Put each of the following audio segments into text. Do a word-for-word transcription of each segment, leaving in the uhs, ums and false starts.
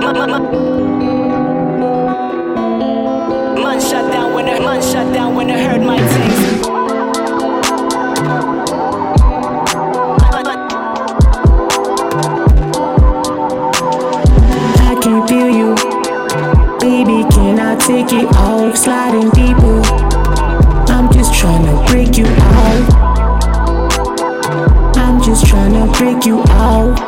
Man shut down when I, man shut down when I heard my things. I can feel you, baby. Can I take it off? Sliding deeper. I'm just trying to break you out. I'm just trying to break you out.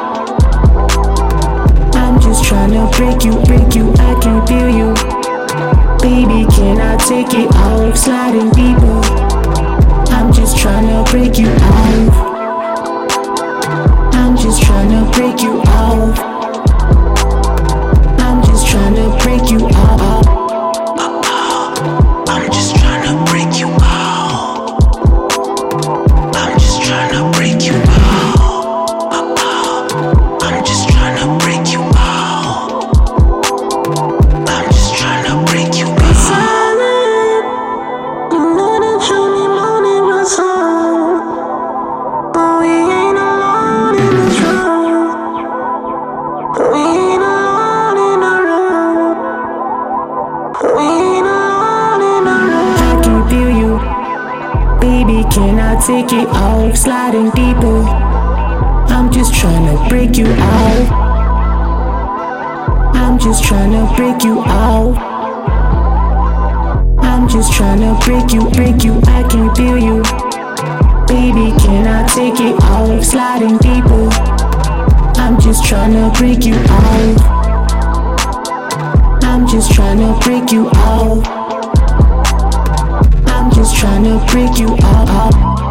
I'm just trying to break you, break you. I can feel you, baby. Can I take it off? Sliding deeper. I'm just trying to break you out. I'm just trying to break you out. I'm just trying to break you out. I'm just trying to break you out. I'm just trying to break you out. I'm just trying to break you out. I'm just trying to break you out. Silent, you know that you be moaning my soul, but we ain't alone in the truth. We ain't alone in the room. We ain't alone in the room. I can feel you, baby. Can I take it off? Sliding deeper. I'm just trying to break you out. I'm just trying to break you out. I'm just trying to break you, break you. I can feel you, baby. Can I take it off? Sliding deeper. I'm just trying to break you out. I'm just trying to break you out. I'm just trying to break you out.